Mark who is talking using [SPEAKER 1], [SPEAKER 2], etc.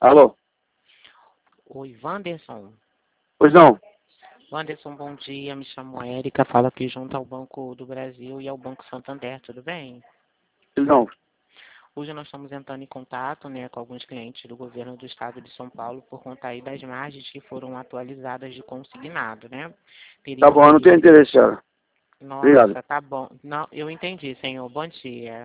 [SPEAKER 1] Alô?
[SPEAKER 2] Oi, Wanderson.
[SPEAKER 1] Pois não?
[SPEAKER 2] Wanderson, bom dia. Me chamo Érica, falo aqui junto ao Banco do Brasil e ao Banco Santander, tudo bem?
[SPEAKER 1] Pois não?
[SPEAKER 2] Hoje nós estamos entrando em contato, né, com alguns clientes do governo do estado de São Paulo por conta aí das margens que foram atualizadas de consignado, né?
[SPEAKER 1] Tá
[SPEAKER 2] Teriam
[SPEAKER 1] bom, eu não tenho
[SPEAKER 2] aí...
[SPEAKER 1] interesse, senhora. Obrigado.
[SPEAKER 2] Nossa, tá bom. Não, eu entendi, senhor. Bom dia.